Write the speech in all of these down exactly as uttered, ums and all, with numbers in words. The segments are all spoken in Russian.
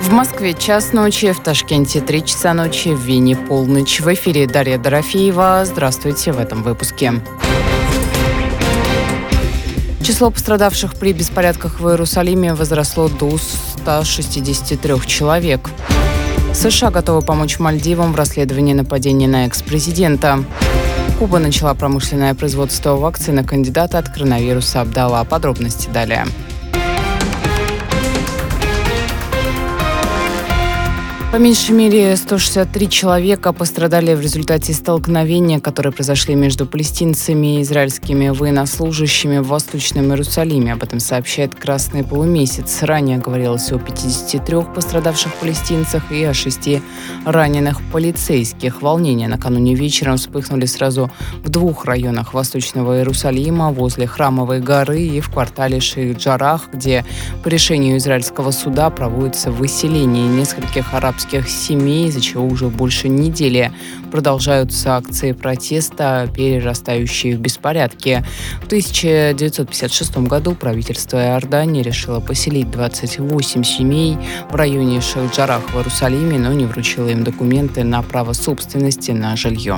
В Москве час ночи, в Ташкенте три часа ночи, в Вене полночь. В эфире Дарья Дорофеева. Здравствуйте в этом выпуске. Число пострадавших при беспорядках в Иерусалиме возросло до ста шестидесяти трёх человек. США готовы помочь Мальдивам в расследовании нападения на экс-президента. Куба начала промышленное производство вакцины кандидата от коронавируса Абдалла. Подробности далее. По меньшей мере сто шестьдесят три человека пострадали в результате столкновения, которые произошли между палестинцами и израильскими военнослужащими в Восточном Иерусалиме. Об этом сообщает «Красный полумесяц». Ранее говорилось о пятидесяти трёх пострадавших палестинцах и о шести раненых полицейских. Волнения накануне вечером вспыхнули сразу в двух районах Восточного Иерусалима, возле Храмовой горы и в квартале Шейх-Джарах, где по решению израильского суда проводится выселение нескольких арабских семей, из-за чего уже больше недели продолжаются акции протеста, перерастающие в беспорядки. В тысяча девятьсот пятьдесят шестом году правительство Иордании решило поселить двадцать восемь семей в районе Шейх-Джарах в Иерусалиме, но не вручило им документы на право собственности на жилье.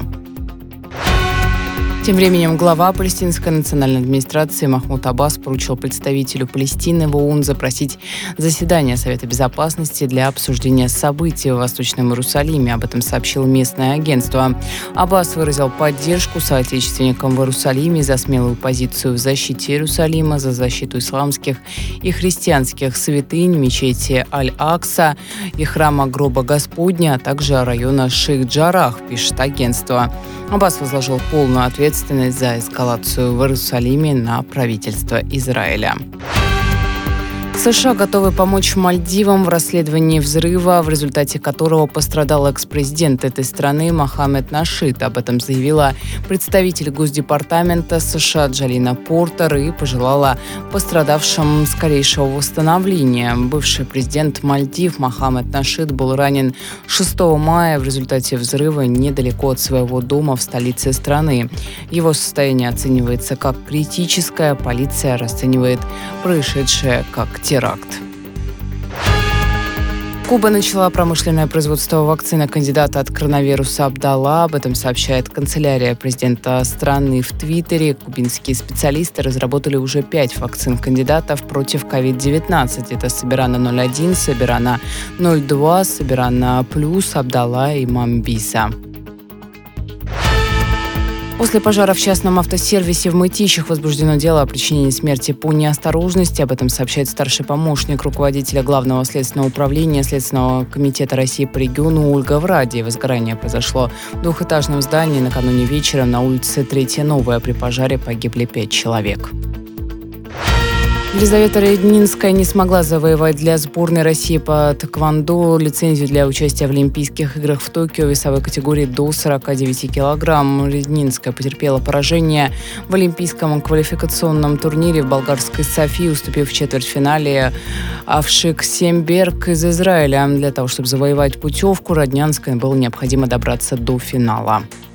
Тем временем глава палестинской национальной администрации Махмуд Аббас поручил представителю Палестины в ООН запросить заседание Совета Безопасности для обсуждения событий в Восточном Иерусалиме. Об этом сообщило местное агентство. Аббас выразил поддержку соотечественникам в Иерусалиме за смелую позицию в защите Иерусалима, за защиту исламских и христианских святынь, мечети Аль-Акса и храма Гроба Господня, а также района Шейх-Джарах, пишет агентство. Аббас возложил полную ответственность за эскалацию в Иерусалиме на правительство Израиля. США готовы помочь Мальдивам в расследовании взрыва, в результате которого пострадал экс-президент этой страны Мохаммед Нашид. Об этом заявила представитель Госдепартамента США Джалина Портер и пожелала пострадавшим скорейшего восстановления. Бывший президент Мальдив Мохаммед Нашид был ранен шестого мая в результате взрыва недалеко от своего дома в столице страны. Его состояние оценивается как критическое. Полиция расценивает происшедшее как теракт. Куба начала промышленное производство вакцины кандидата от коронавируса Абдалла. Об этом сообщает канцелярия президента страны в Твиттере. Кубинские специалисты разработали уже пять вакцин кандидатов против ковид девятнадцать. Это Собирана ноль один, Собирана ноль два, Собирана плюс, Абдалла и Мамбиса. После пожара в частном автосервисе в Мытищах возбуждено дело о причинении смерти по неосторожности. Об этом сообщает старший помощник руководителя Главного следственного управления Следственного комитета России по региону Ольга Врадиева. Возгорание произошло в двухэтажном здании накануне вечером на улице Третья Новая. При пожаре погибли пять человек. Елизавета Реднинская не смогла завоевать для сборной России по тэквондо лицензию для участия в Олимпийских играх в Токио в весовой категории до сорока девяти килограмм. Реднинская потерпела поражение в олимпийском квалификационном турнире в болгарской Софии, уступив в четвертьфинале Авшик Семберг из Израиля. Для того, чтобы завоевать путевку, Роднянской было необходимо добраться до финала.